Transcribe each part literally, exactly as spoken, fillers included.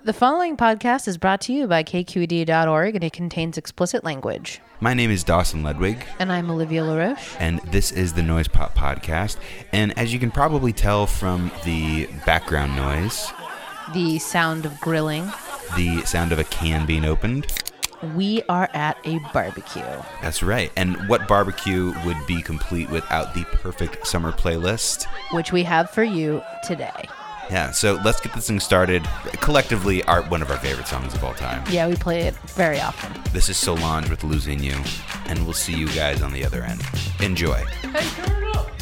The following podcast is brought to you by K Q E D dot org, and it contains explicit language. My name is Dawson Ledwig. And I'm Olivia LaRoche. And this is the Noise Pop Podcast. And as you can probably tell from the background noise, the sound of grilling, the sound of a can being opened, we are at a barbecue. That's right. And what barbecue would be complete without the perfect summer playlist? Which we have for you today. Yeah, so let's get this thing started. Collectively, our one of our favorite songs of all time. Yeah, we play it very often. This is Solange with Losing You, and we'll see you guys on the other end. Enjoy. Hey, turn it up.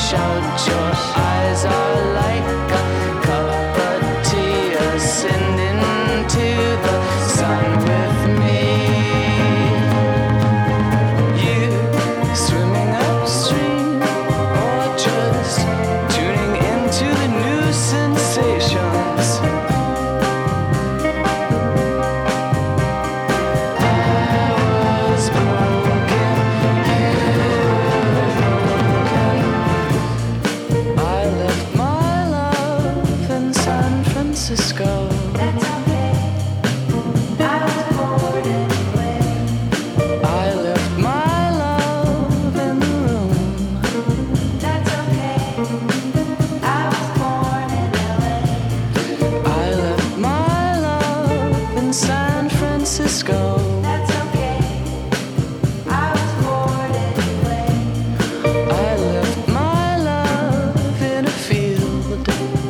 shout. Your eyes are like a cup of tea, ascending to the sun with me. You swimming upstream, or just tuning into the new sensations. Francisco. That's okay. I was born anyway. I left my love in the room. That's okay. I was born in L A. I left my love in San Francisco. That's okay. I was born anyway. I left my love in a field.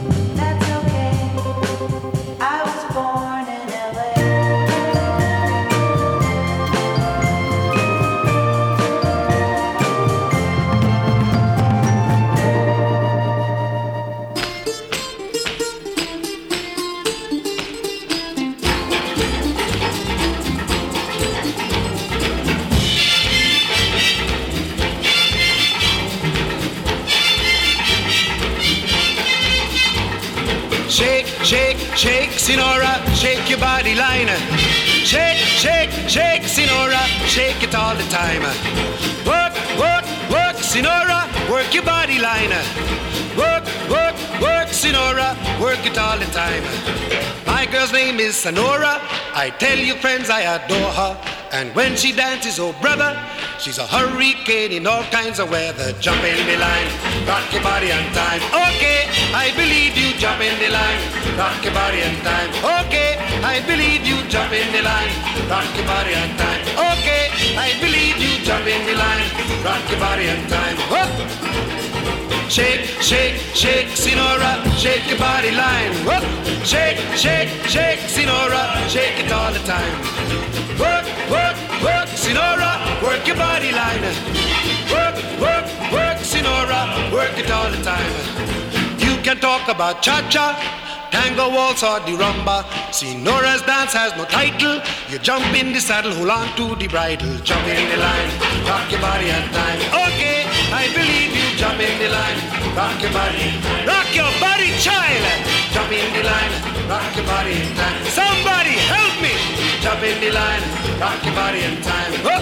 Shake, shake, Sinora, shake your body line. Shake, shake, shake, Sinora, shake it all the time. Work, work, work, Sinora, work your body line. Work, work, work, Sinora, work it all the time. My girl's name is Sonora. I tell you, friends, I adore her. And when she dances, oh brother, she's a hurricane in all kinds of weather. Jump in the line, rock your body on time. Okay, I believe you, jump in the line, rock your body on time. Okay, I believe you, jump in the line, rock your body on time. Okay, I believe you, jump in the line, rock your body on time. Whoop. Shake, shake, shake, Sinora, shake your body line. Whoop. Shake, shake, shake, Sinora, shake it all the time. Work, work, work, Sinora, work your body line. Work, work, work, Sinora, work it all the time. You can talk about cha-cha, tango, waltz or the rumba. Sinora's dance has no title. You jump in the saddle, hold on to the bridle. Jump in the line, rock your body on time. Okay, I believe you, jump in the line, rock your body. Rock your body, child. Jump in the line, rock your body in time. Somebody help me. Jump in the line, rock your body in time. Whoop.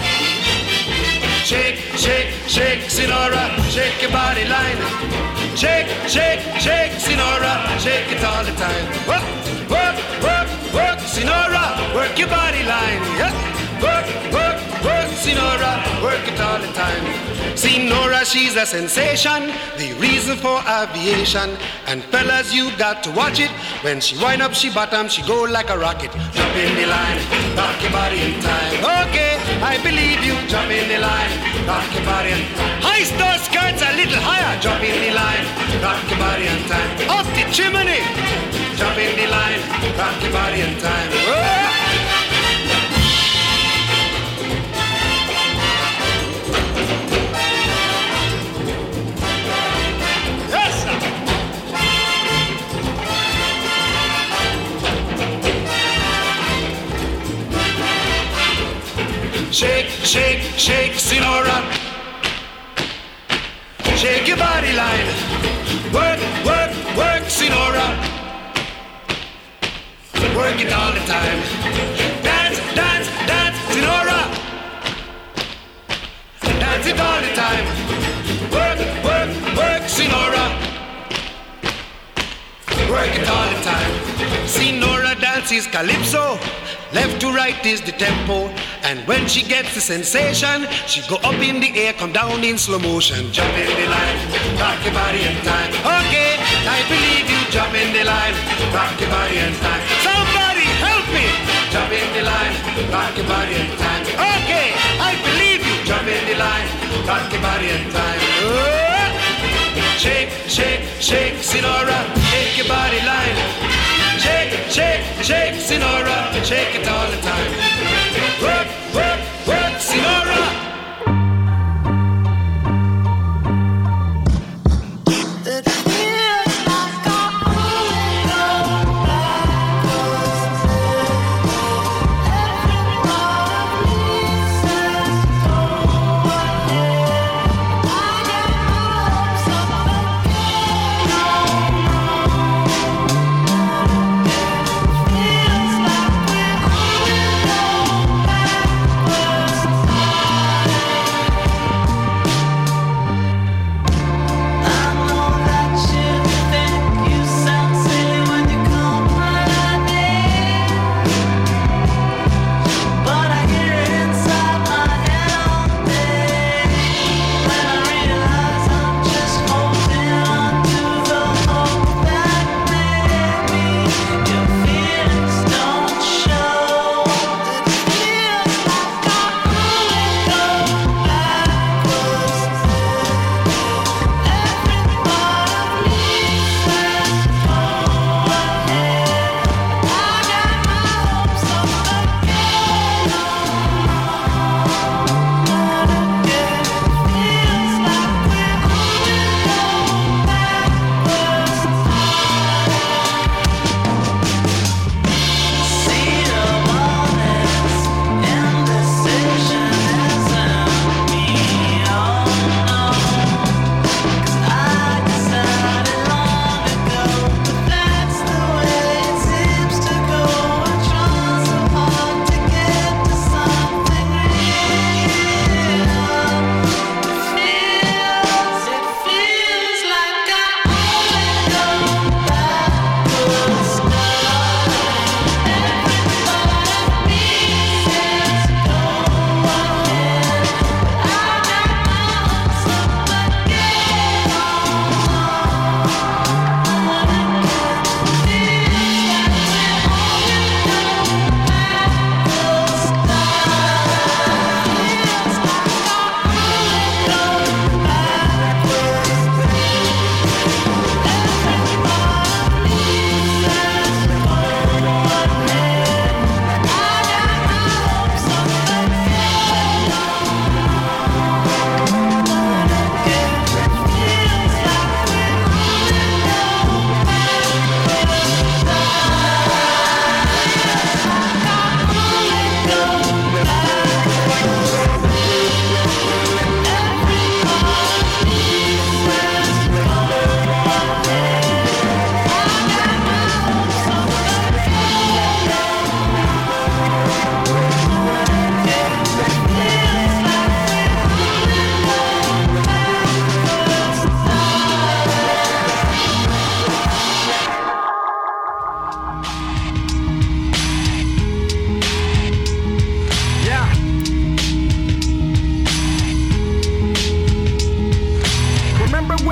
Shake, shake, shake, Sinora, shake your body line. Shake, shake, shake, Sinora, shake it all the time. Work, work, work, work, Sinora, work your body line. Yeah. Work, work, work, Sinora, work it all the time. Sinora, she's a sensation, the reason for aviation. And fellas, you got to watch it. When she wind up, she bottom, she go like a rocket. Jump in the line, rock your body in time. Okay, I believe you, jump in the line, rock your body in time. High star skirts a little higher, jump in the line, rock your body in time. Up the chimney, jump in the line, rock your body in time. Whoa. Shake, shake, shake, Sinora. Shake your body line. Work, work, work, Sinora. Work it all the time. Dance, dance, dance, Sinora. Dance it all the time. Work, work, work, Sinora. Work it all the time. Sinora dances calypso. Left to right is the tempo. And when she gets the sensation, she go up in the air, come down in slow motion. Jump in the line, rock your body in time. Okay, I believe you, jump in the line, rock your body in time. Somebody help me! Jump in the line, rock your body in time. Okay, I believe you, jump in the line, rock your body in time. Oh! Shake, shake, shake, Sinora, shake your body line. Shake, shake, shake, Sinora, shake it all the time. Work, work, work, Sinora.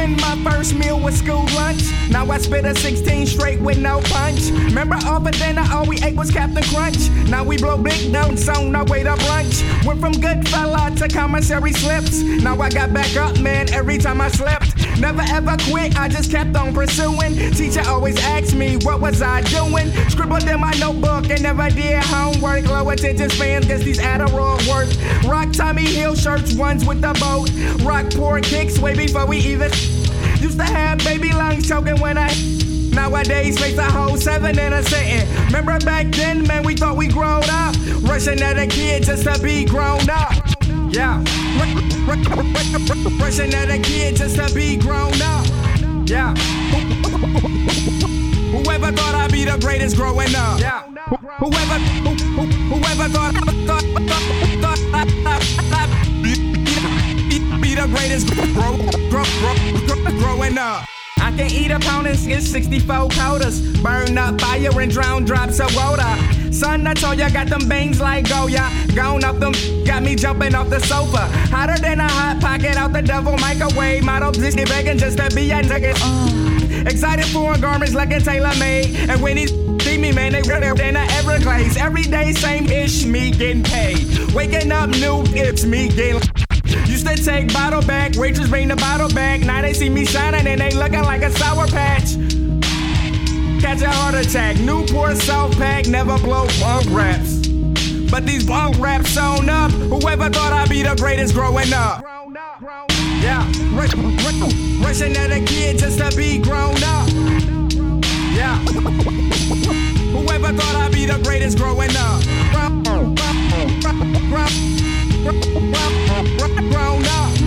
when my first meal was school lunch. Now I spit a sixteen straight with no punch. Remember all for dinner, all we ate was Captain Crunch. Now we blow big notes on our way to brunch. Went from good fella to commissary slips. Now I got back up, man, every time I slipped. Never ever quit, I just kept on pursuing. Teacher always asked me, what was I doing? Scribbled in my notebook and never did homework. Low attention spans, guess these Adderall work. Rock Tommy Hill shirts, ones with the boat. Rock poor kicks way before we even used to have baby lungs choking when I nowadays face a whole seven in a sitting. Remember back then, man, we thought we grown up. Rushing at a kid just to be grown up. Yeah. Rushing at a kid just to be grown up. Yeah. Whoever thought I'd be the greatest growing up. Yeah. Whoever, who, who, whoever thought, thought, thought, thought I'd be, be the greatest grow, grow, grow, grow, growing up. I can eat a pound and get sixty-four quotas. Burn up fire and drown drops of water. Son, I told ya, got them bangs like Goya. Gone up them, got me jumping off the sofa. Hotter than a hot pocket out the devil microwave. Model this begging just to be a nigga. Uh, excited for garments like a tailor-made. And when he see me, man, they redder than a Everglades. Every day, same ish, me getting paid. Waking up new, it's me getting. Used to take bottle back, waitress bring the bottle back. Now they see me shining and they looking like a sour patch. Catch a heart attack, Newport South Pack, never blow bunk raps. But these bunk raps sewn up, whoever thought I'd be the greatest growing up. Yeah, rushing at a kid just to be grown up. Yeah, whoever thought I'd be the greatest growing up. Grown up.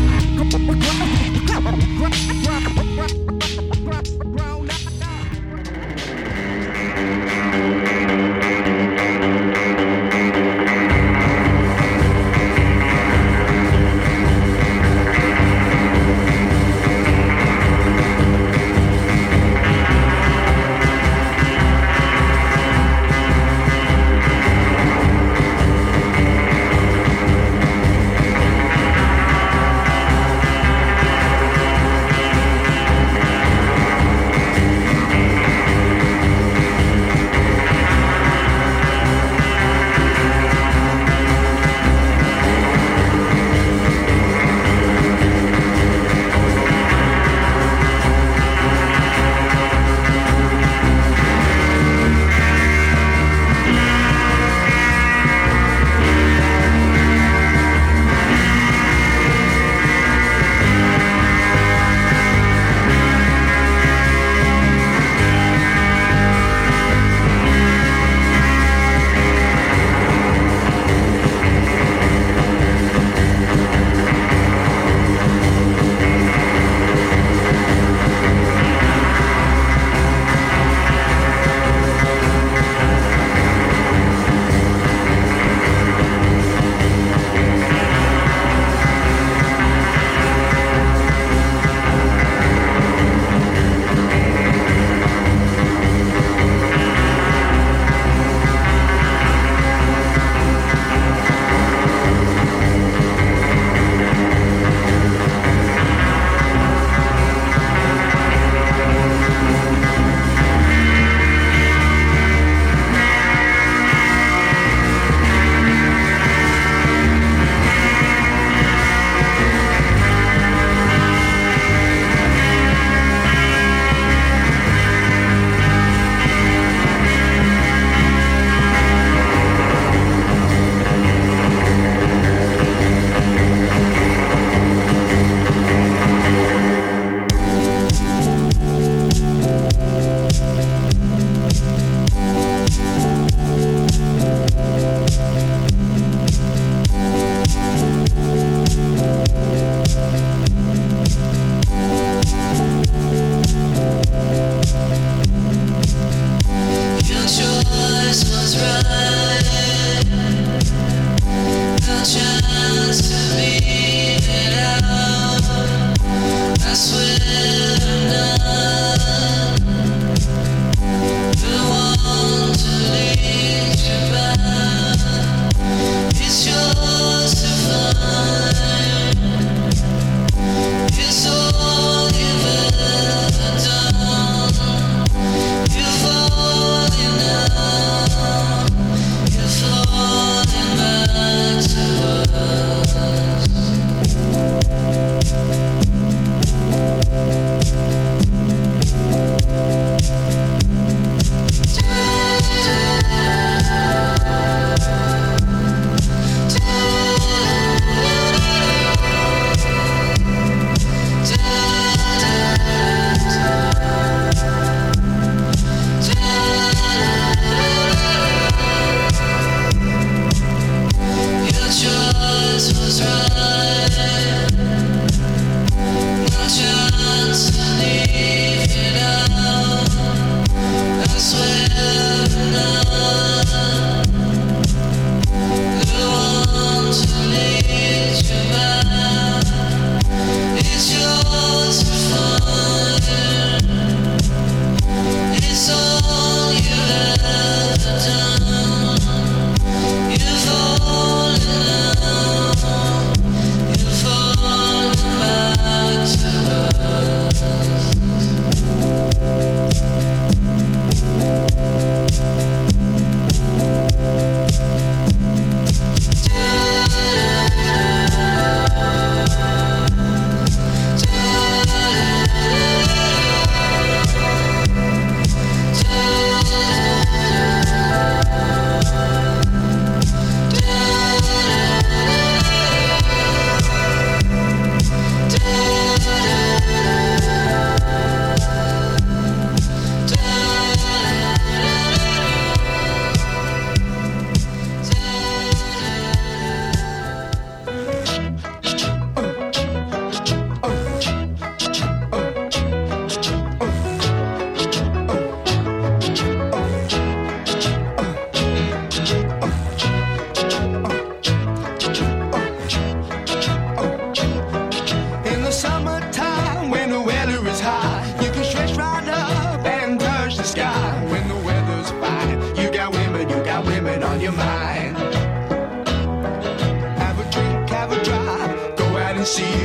It's all given.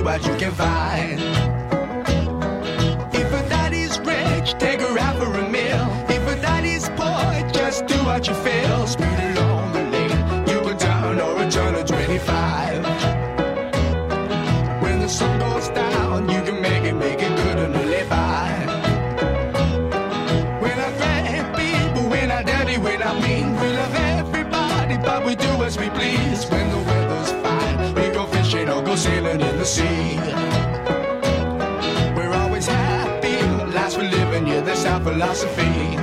what you can find. If a daddy's rich, take her out for a meal. If a daddy's poor, just do what you feel. Speed along the lane, you can turn or a turn of twenty-five. When the sun goes down, you can make it, make it good and live by. When I threaten people, when I dirty, when I mean, we love everybody, but we do as we please. When the weather's fine, we go fishing or go sailing in the sea. We're always happy, life's for living, yeah, that's our philosophy.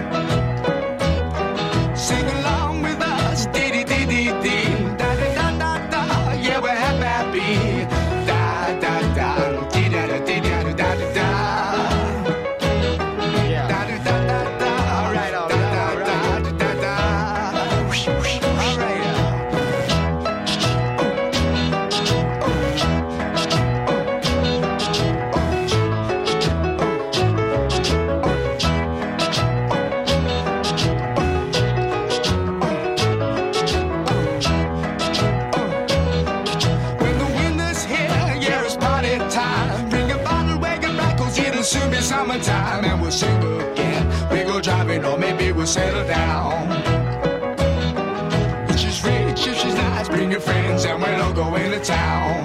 Sing along with us, dee dee dee dee dee, da da da da da, yeah, we're happy, da da da, dee da da dee da da da da da. Yeah. Da da da da da, all right, all right, all right, da da da, whoosh, whoosh, all right. When the winter's here, yeah, it's party time. Bring a bottle, wagon back, 'cause it'll soon be summertime. And we'll sing again. We go driving, or maybe we'll settle down. If she's rich, if she's nice, bring your friends, and we'll all go into town.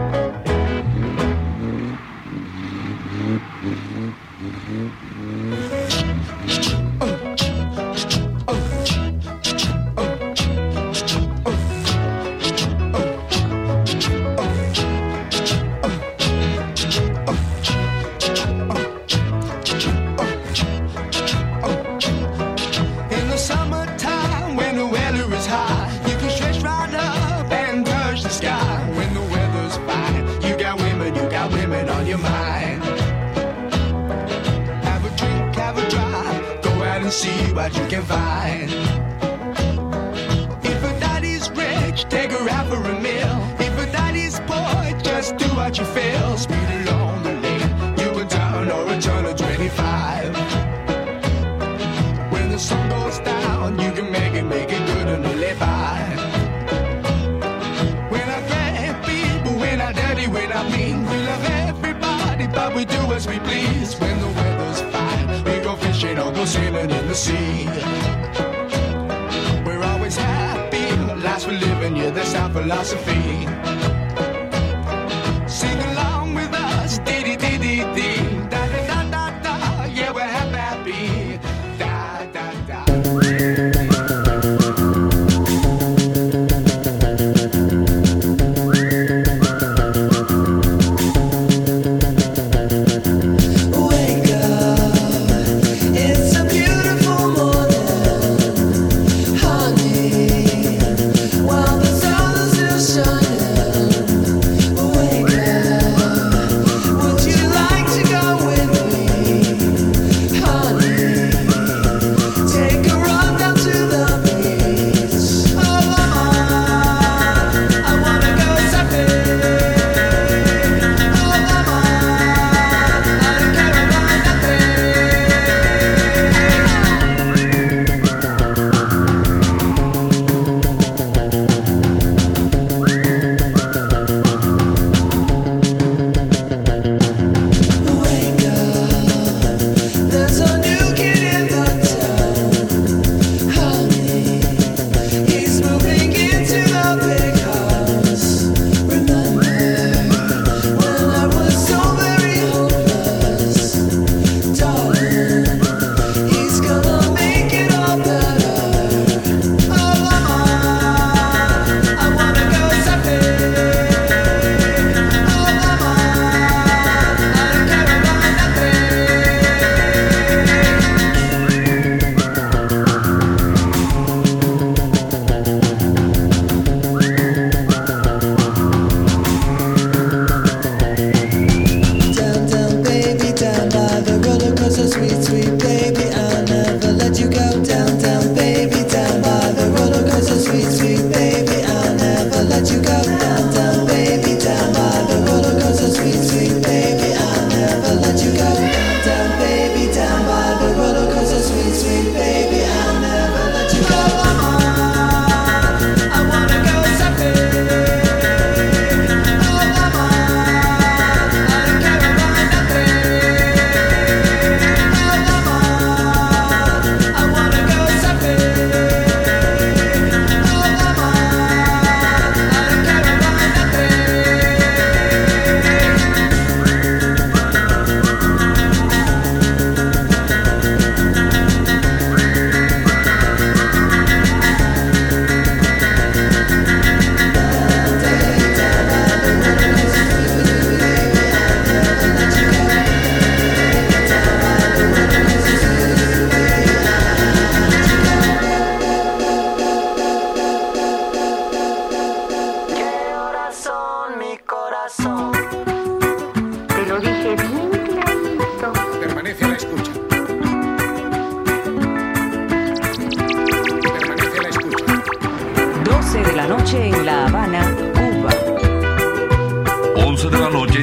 In the summertime, when the weather is high, you can stretch right up and touch the sky. When the weather's fine, you got women, you got women on your mind. Have a drink, have a drive, go out and see what you can find. If a daddy's rich, take her out for a meal. If a daddy's poor, just do what you feel. Speed along the lane, you can turn or a turn of twenty-five. When the sun goes down, you can make it, make it good and live by. When I threaten people, when I dirty, when I mean, we love everybody, but we do as we please. When the weather's fine, we go fishing or go sailing in the sea. We're always happy, life's for living, yeah, that's our philosophy. Sing along with us, dee dee dee dee dee, da da da da da, yeah, we're happy, da da da. Wake up, it's a beautiful morning, honey, while the sun is still shining. Wake up, would you like to go with me, honey? Take a run down to the beach. Oh, mama, I wanna go surfing. Oh, mama, I don't care about nothing. Wake up, there's a new kid in the town, honey. He's moving into the big house. Remember when I was so very hopeless, darling? He's gonna make it all better. Oh, mama, I wanna go surfing. Oh, mama, I don't care about nothing. Down, down, baby, down by the roller coaster, sweet, sweet baby, I'll never let you go. Down, down, baby, down by the roller coaster, sweet, sweet baby, I'll never let you go. Down, down, baby, down by the roller coaster, sweet, sweet baby, I'll never let you go. Down, down, baby, down by the roller coaster, sweet, sweet baby, I'll never let you go. Mama, I wanna go surfing. Oh, mama,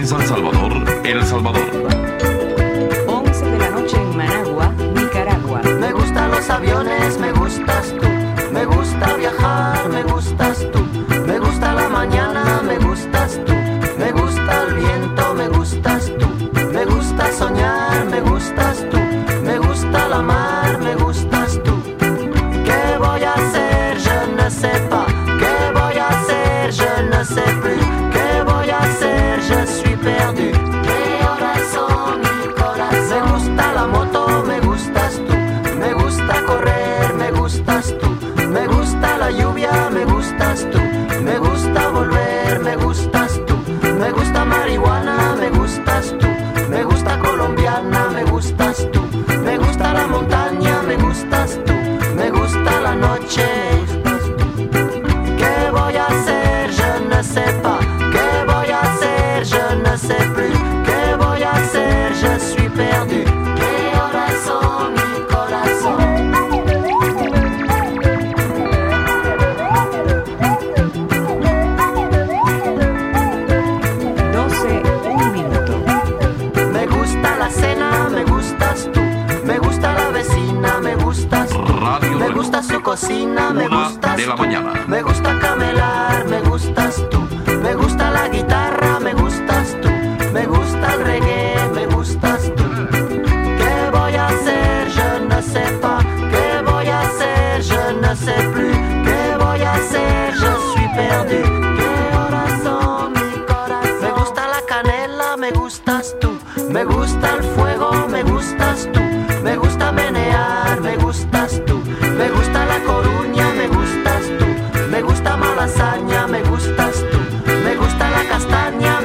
en San Salvador, El Salvador. once de la noche en Managua, Nicaragua. Me gustan los aviones, me gustas tú. Me gusta viajar, me gustas tú. Me gusta la mañana, me gustas tú. Me gusta el viento, me gustas tú. Me gusta soñar, me gustas tú. Me gusta la mar, me gustas tú. ¿Qué voy a hacer? Je ne sais pas. ¿Qué voy a hacer? Je ne sais plus. ¿Qué voy a hacer? Je suis perdu. ¿Qué horas son, mi corazón? Me gusta la moto, me gustas tú. Me gusta correr, me gustas tú. Me gusta la lluvia, me gustas tú. Me gusta volver, me gustas tú. Me gusta marihuana, me gustas tú. Me gusta colombiana, me gustas tú. Me gusta la montaña, me gustas tú. Me gusta la noche, me gustas tú. ¿Qué voy a hacer? Je ne sais pas. ¿Qué voy a hacer? Je ne sais plus. ¿Qué voy a hacer? Je suis perdu. ¿Qué horas son, mi corazón? doce, un minuto. Me gusta la cena, me gustas tú. Me gusta la vecina, me gustas tú. Radio Me Reloj. gusta su cocina, me Una gustas de la tú. mañana. Me gusta camelar, me gustas tú. Me gusta la guitarra, me gustas tú. Me gusta el reggae, me gustas tú. ¿Qué voy a hacer? Je ne sais pas. ¿Qué voy a hacer? Je ne sais plus. ¿Qué voy a hacer? Je suis perdu. ¿Qué horas son, mi corazón? Me gusta la canela, me gustas tú. Me gusta el fuego, me gustas tú. Me gusta menear, me gustas tú. Me gusta la Coruña, me gustas tú. Me gusta Malasaña, me gustas tú. Me gusta la castaña,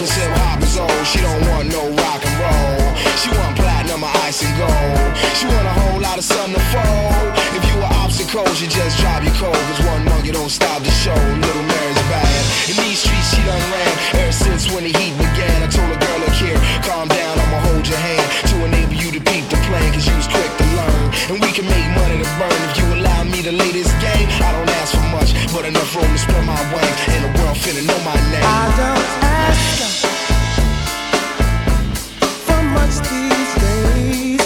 cause hip hop is old. She don't want no rock and roll. She want platinum or ice and gold. She want a whole lot of sun to fold. If you were obstacles, you just drop your cold. Cause one monkey don't stop the show. Little Mary's bad. In these streets she done ran ever since when the heat began. I told a girl, look here, calm down, I'ma hold your hand to enable you to peep the plan. Cause you was quick to learn, and we can make money to burn. If you allow me to lay this game, I don't ask for much, but enough room to spread my wings. And the world finna know my name. I don't ask for much these days,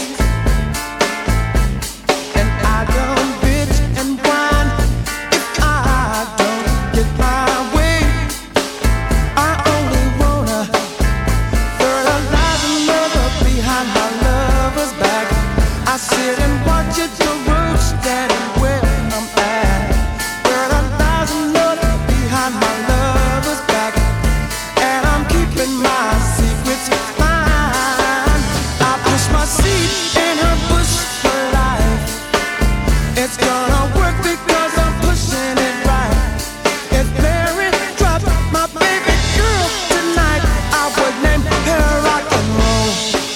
and I don't bitch and whine if I don't get my way. I only wanna fertilize another behind my lover's back. I sit and watch it the road standing where I'm at. Fertilize another behind my lover's back, and I'm keeping my secrets fine. I push my seed in her bush for life. It's gonna work because I'm pushing it right. If Mary dropped my baby girl tonight, I would name her rock and roll.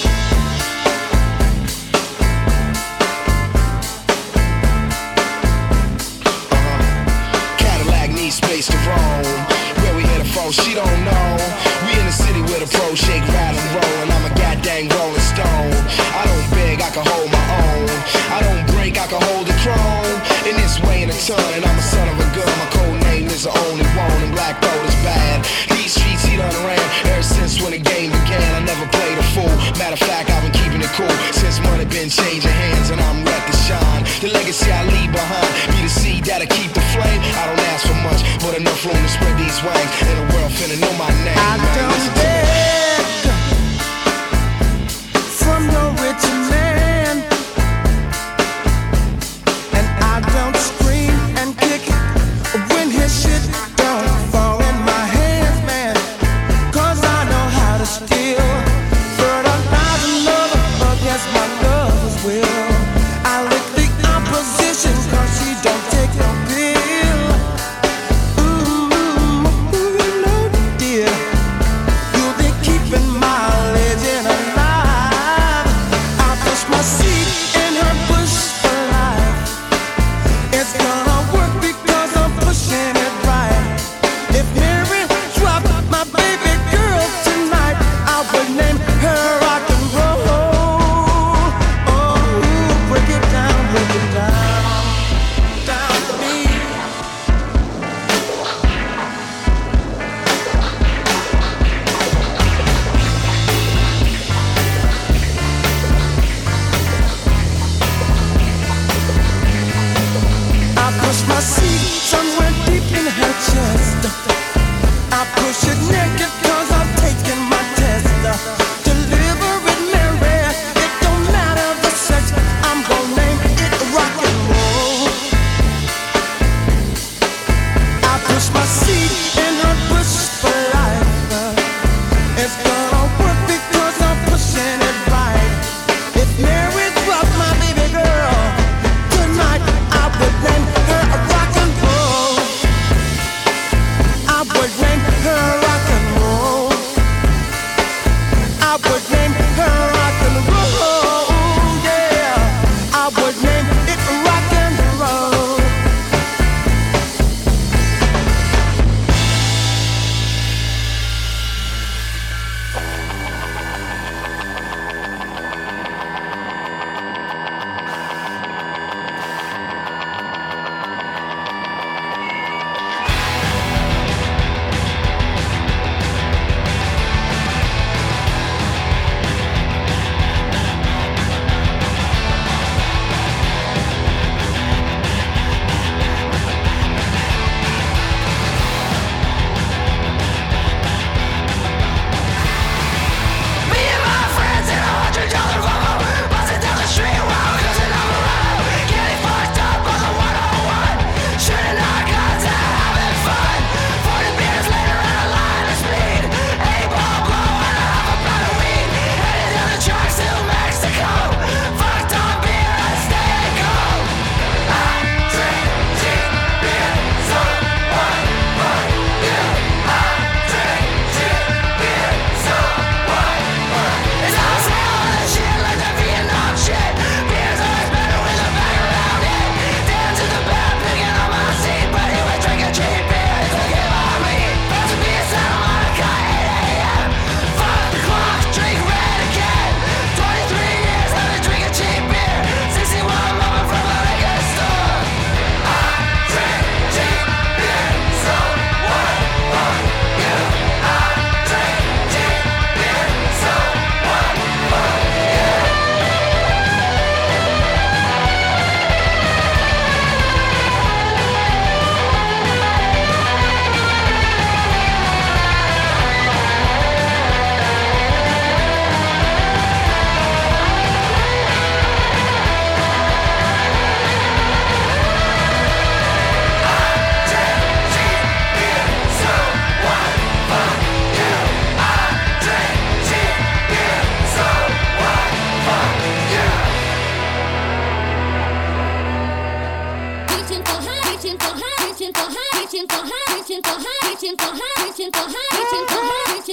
Cadillac needs space to roam. Where we headed for, she don't know. We in the city with a pro shake, rattle and roll, and I'm a goddamn rolling stone. I don't beg, I can hold my own. I don't break, I can hold the chrome. In this way in a ton, and I'm a son of a gun. My code name is the only one, and black gold is bad. These streets he done ran ever since when the game began. I never played a fool. Matter of fact, I've been keeping it cool since money been changing hands, and I'm ready to shine. The legacy I leave behind be the seed that'll keep the flame. I don't ask for much, but enough room to spread these wings, and the world finna know my name. I man. don't Listen to me. beg from no rich man, and I don't scream and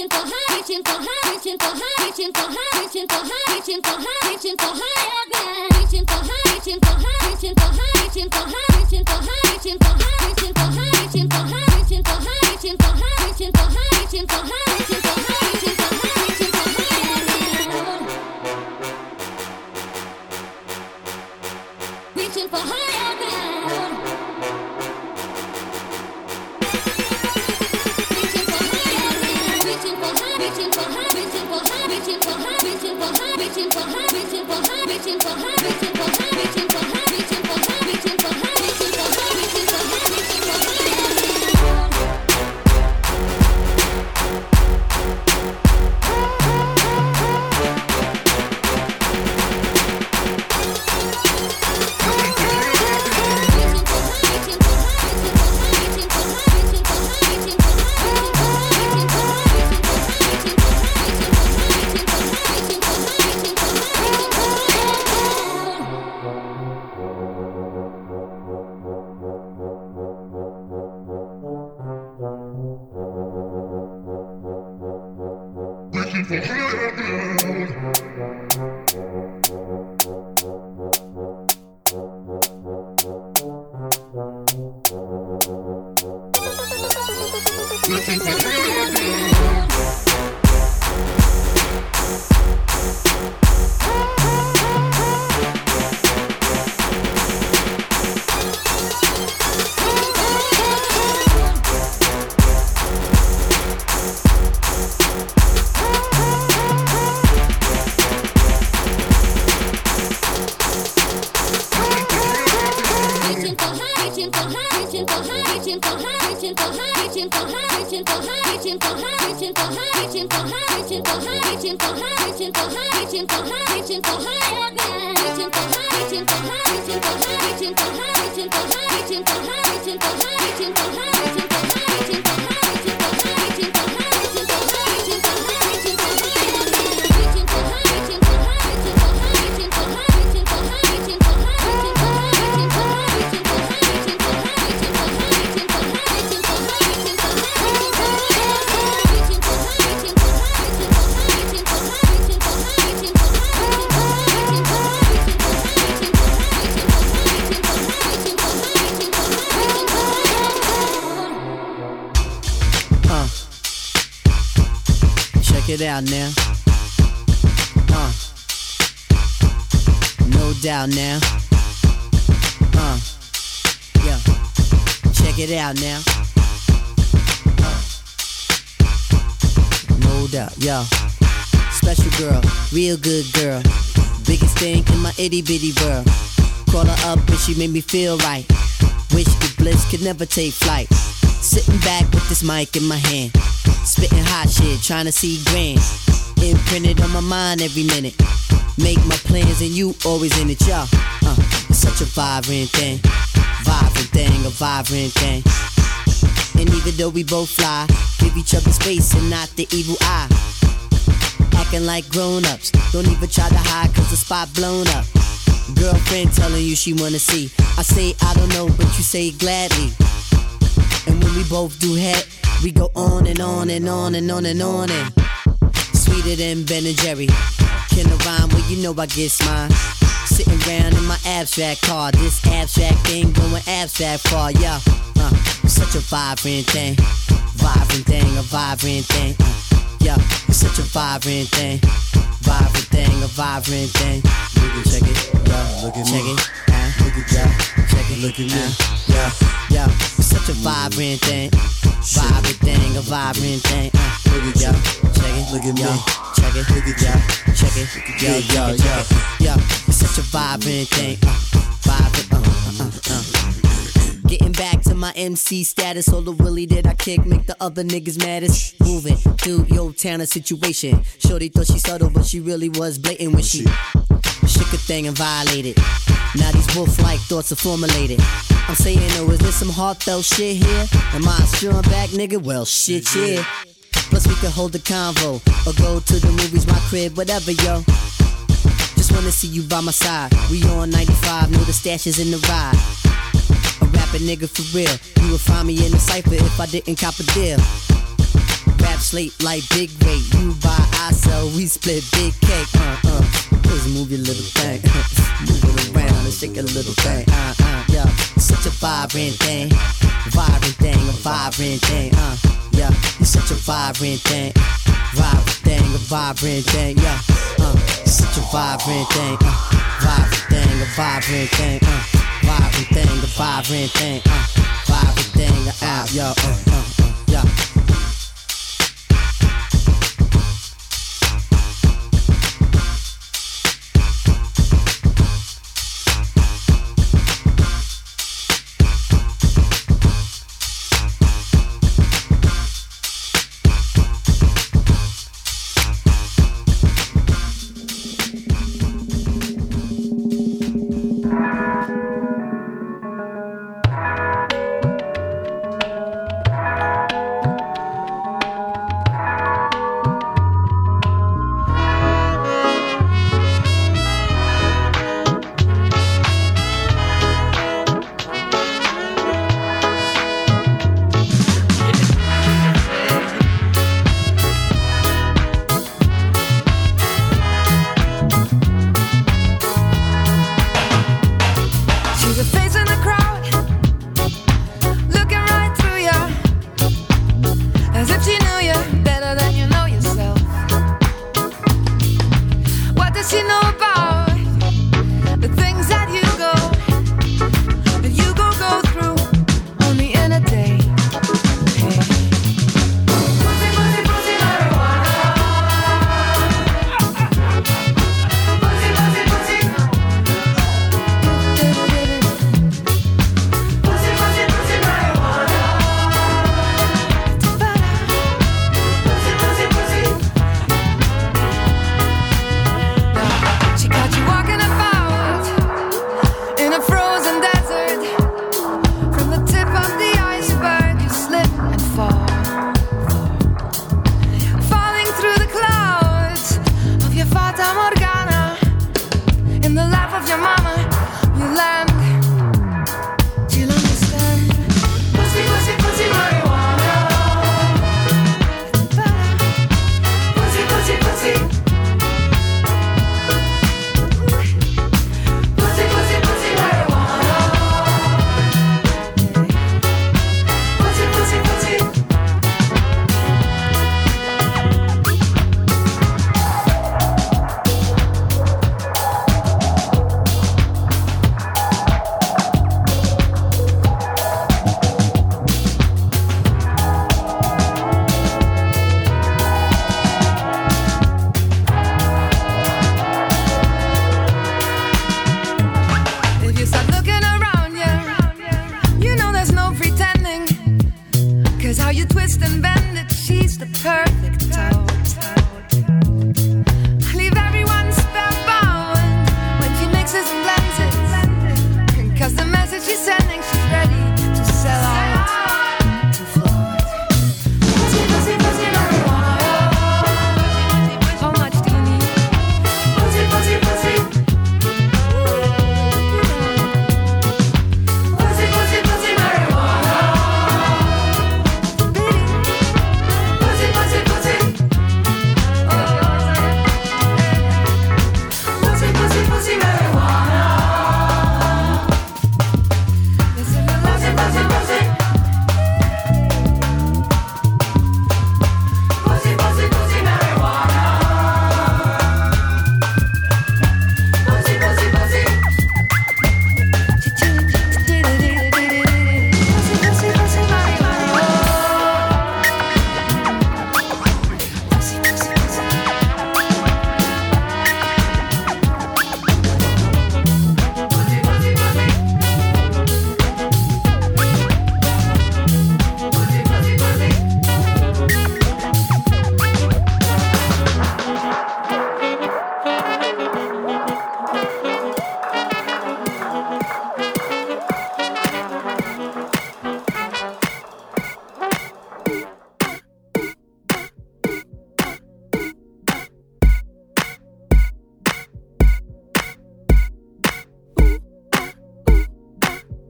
reaching for high, reaching for high, reaching for high, reaching for high, reaching for high, reaching for high, reaching for higher ground, reaching for high, reaching for high, reaching for high, reaching for high, reaching for high, reaching for high, reaching for high, reaching for high, reaching for high, reaching for high, reaching for high, reaching for high, reaching for high, reaching for high, reaching for high, reaching for high, reaching for higher ground. It out now. Uh. No doubt now. Uh. Yeah. Check it out now. Uh. No doubt, yo. Special girl, real good girl. Biggest thing in my itty bitty world. Call her up and she made me feel right. Wish the bliss could never take flight. Sitting back with this mic in my hand. Spitting hot shit, trying to see grand. Imprinted on my mind every minute. Make my plans and you always in it, y'all. Uh, it's such a vibrant thing. Vibrant thing, a vibrant thing. And even though we both fly, give each other space and not the evil eye. Acting like grown-ups, don't even try to hide cause the spot blown up. Girlfriend telling you she wanna see. I say I don't know, but you say gladly. And when we both do head, we go on and on and on and on and on and sweeter than Ben and Jerry. Can I rhyme? Well, you know I get mine. Sitting around in my abstract car. This abstract thing going abstract far, yeah. Uh, such a vibrant thing. Vibrant thing, a vibrant thing. Uh, yeah, it's such a vibrant thing. Vibrant thing, a vibrant thing. Look at, check it, yeah, look at check me. It, uh, look at yeah, check it, look at me, uh, yeah, yeah. It's such a vibrant thing. Vibrant thing, a vibrant thing. Uh, look at yo, check it, look at me, check it, look at yo, check it, yo, yo, yo, yo. It's such a vibrant thing. Uh, vibrant, uh, uh, uh, uh. Getting back to my M C status, all the willy that I kick make the other niggas maddest. Moving through your town situation. Shorty thought she subtle, but she really was blatant when she shook a thing and violated. Now these wolf-like thoughts are formulated. I'm saying, oh, is this some heartfelt shit here? Am I a strong back nigga? Well, shit, yeah. Plus we could hold a convo or go to the movies, my crib, whatever, yo. Just wanna see you by my side. We on ninety-five, know the stash is in the ride. A rapping nigga for real. You would find me in the cypher if I didn't cop a deal. Rap Slate like big rate. You buy, I sell, we split big cake. Uh uh. Just move your little thing. Move it around and shake a little thing. Uh uh. Yeah. Such a vibrant thing. Vibrant thing. A vibrant thing. Uh. Yeah. You're such a vibrant thing. Vibrant thing. A vibrant thing. Yeah. Uh. Such a vibrant thing. Uh. Vibrant thing. A vibrant thing. Uh. Vibrant thing. A vibrant thing. Uh. Vibrant thing. Out. Yo. Uh. Uh. Uh. Yeah.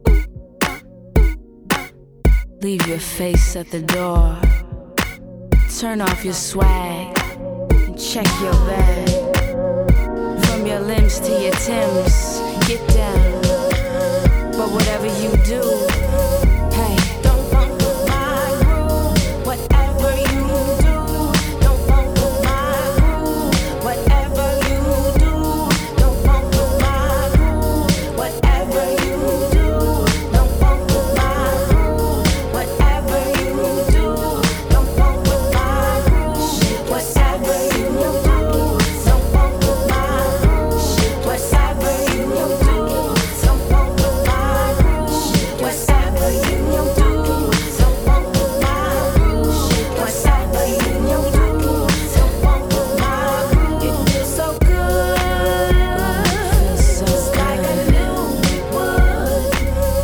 Leave your face at the door. Turn off your swag and check your bag. From your limbs to your Timbs, get down. But whatever you do, hey, don't fuck with my groove. Whatever you do, don't fuck with my groove. Whatever you do, don't fuck with my groove. Whatever you do, don't fuck with my groove. Whatever you do, don't fuck with my groove. Whatever you do, don't fuck with my groove. Whatever you do, don't fuck with my groove. Whatever you do, don't fuck with my groove. Whatever you do, don't fuck with my groove. It feels so good, feels so like I knew it would.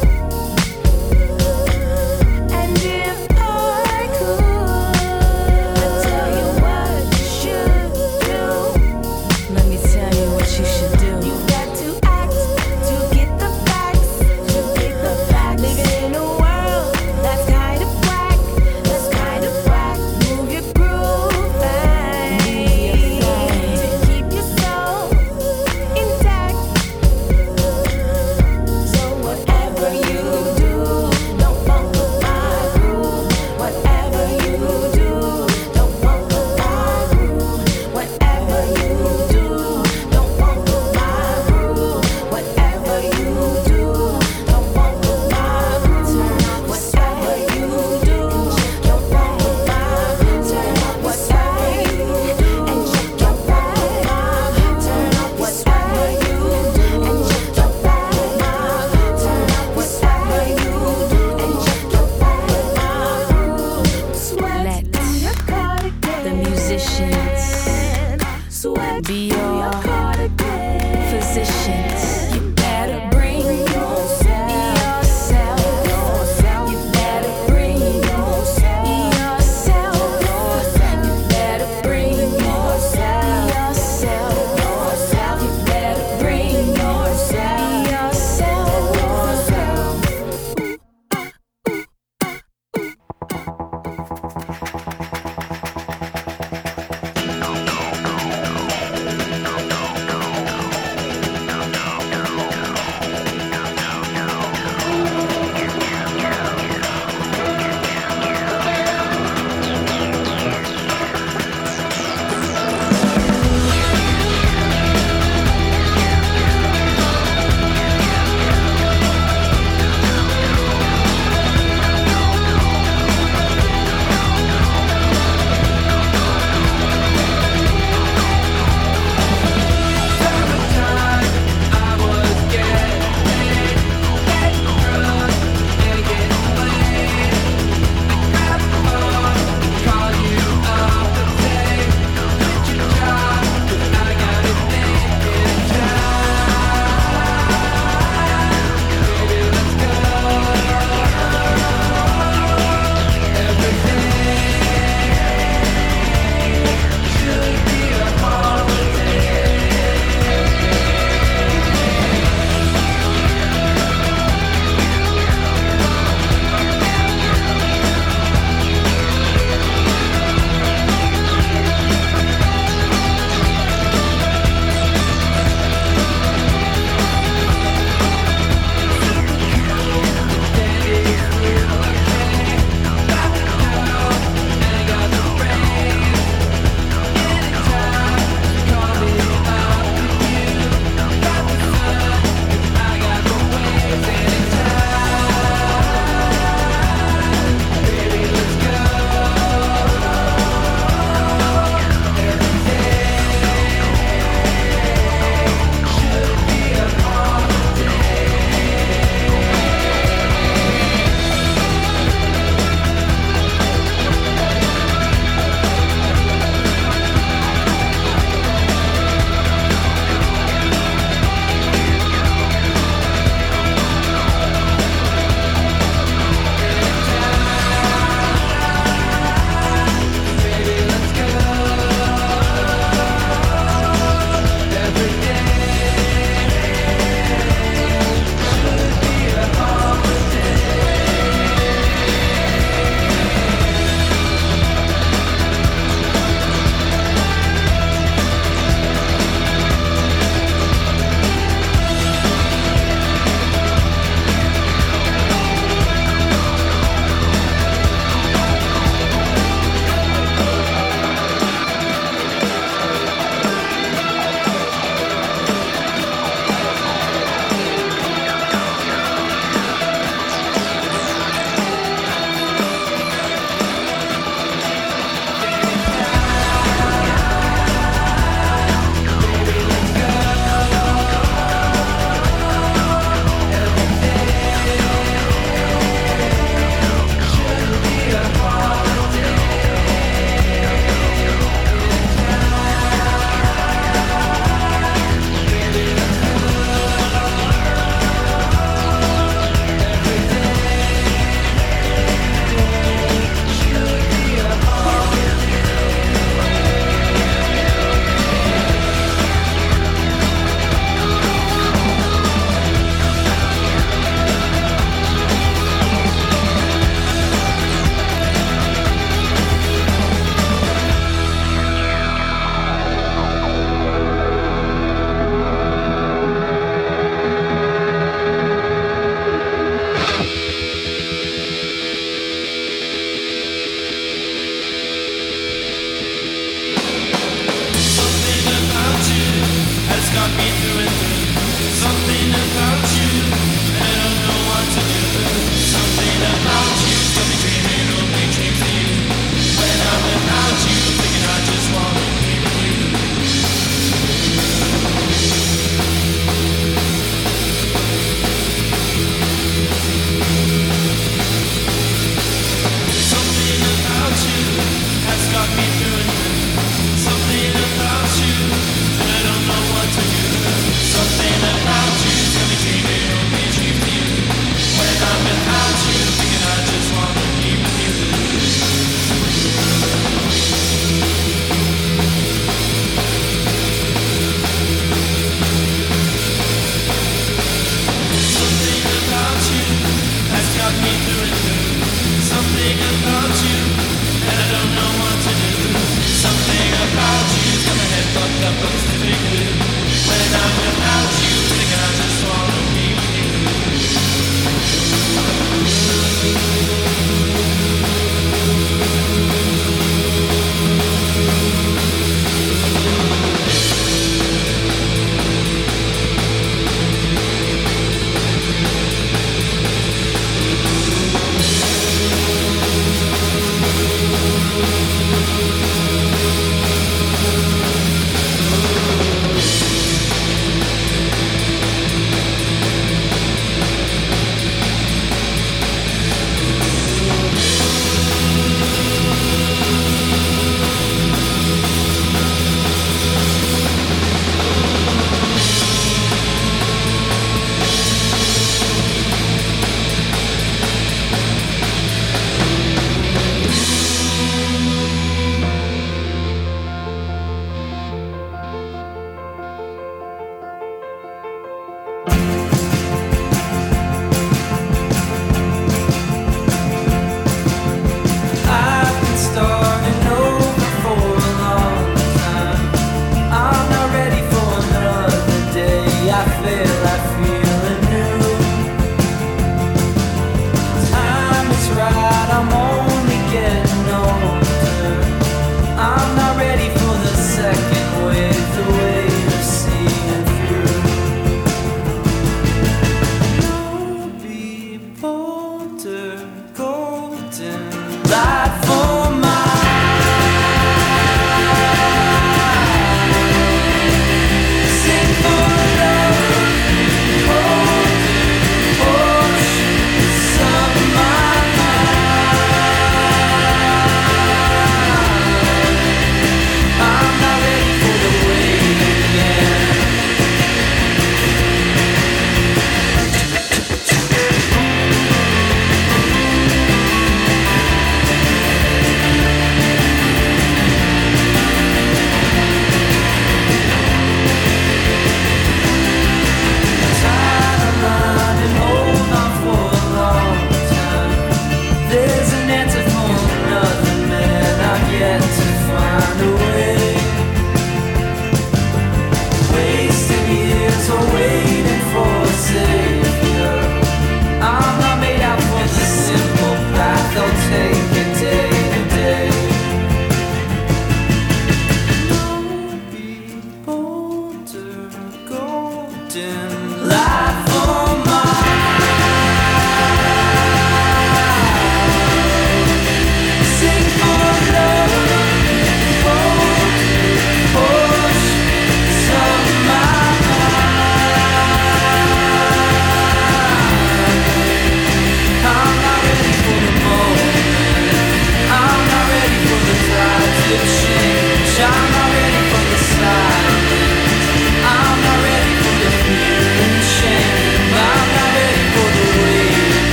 And if I could, I'd tell you what you should do. Let me tell you what you should do. You got to act to get the facts, to get the facts. Living in a world that's kind of whack, that's kind of whack. Move your groove, bang, to keep your soul intact. So whatever you do, don't fuck with my groove. Whatever you do, don't fuck with my groove. Whatever you do, don't fuck with my groove. Whatever you do, don't fuck with my groove. Whatever you do, don't fuck with my groove. Turn up whatever you do and check your bag. Turn up whatever you do and check your bag. Turn up whatever you do and check your bag. Let the musicians be your physicians. You better bring yourself. You better bring yourself. You better bring yourself. You better bring yourself.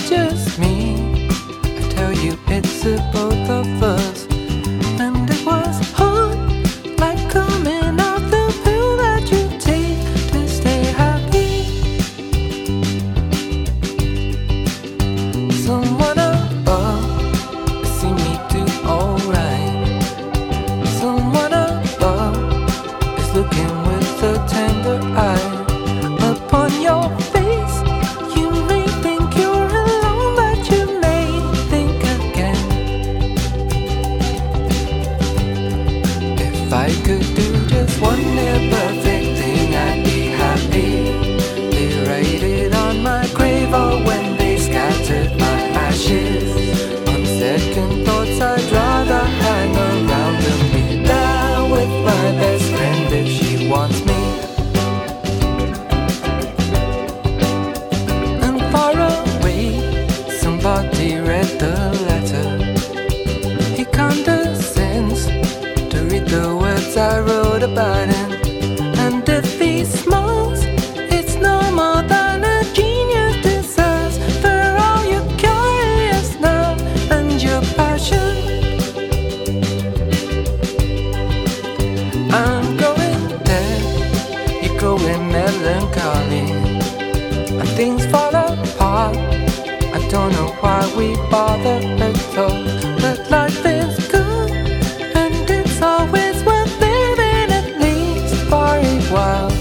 just me. I tell you, it's the both of us. And it was hard, like coming out the pill that you take to stay happy. Someone above see me do alright. Someone above is looking with a tender eye upon your face. You may think you're alone, but you may think again. If I could do just one near perfect thing, I'd be happy. They write it on my grave, or when they scattered my ashes. On second thoughts, I'd rather hang around than be there with my best friend if she wants me. And far away, somebody read the letter. He condescends to read the words I wrote about him. And if he smiles, it's no more than a genius deserves. For all your curiousness and your passion, I'm going dead, you're growing melancholy, and things fall apart. I don't know why we bother at all, but life is good, and it's always worth living, at least for a while.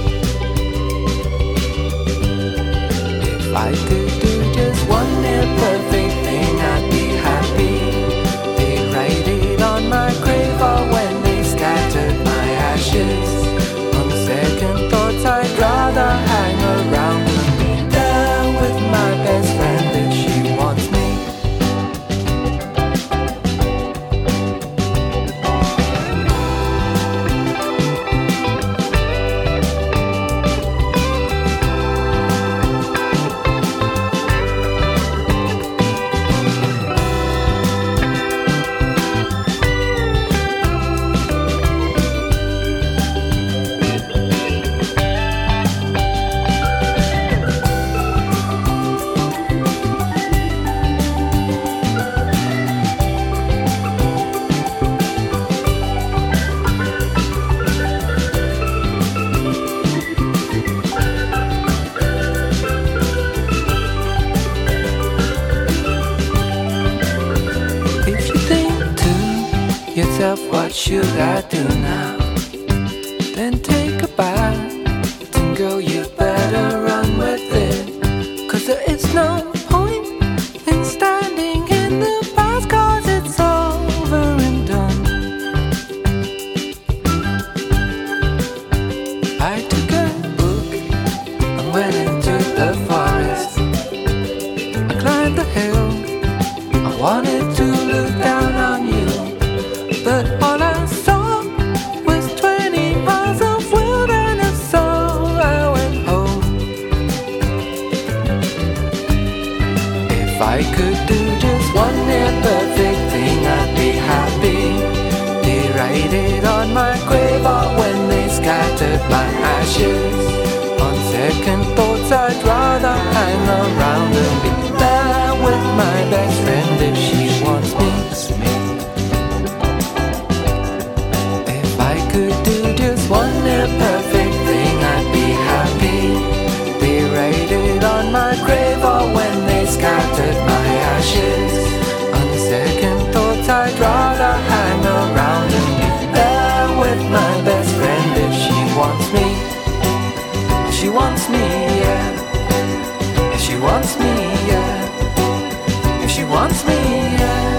If I could do just one near perfect thing, I'd be happy. They write it on my grave, or when they scattered my ashes. On second thoughts, I'd rather hang around than be there with my best friend if she wants me. If you think to yourself, what should I do now? Then take a bite, and girl, you better run with it. Cause there is no point in standing in the past, cause it's over and done. I took a book and went into the forest. I climbed the hill, I wanted to look down on you, but all I saw was twenty miles of wilderness, so I went home. If I could do just one near perfect thing, I'd be happy. They write it on my grave, or when they scattered my ashes. On second thoughts, I'd rather hang around and be there with my best friend if she wants me. If I could do just one near perfect thing, I'd be happy. They write it on my grave, or when they scattered my ashes. On second thoughts, I'd rather hang around and be there with my best friend if she wants me. If she wants me, yeah. If she wants me, yeah. If she wants me, yeah.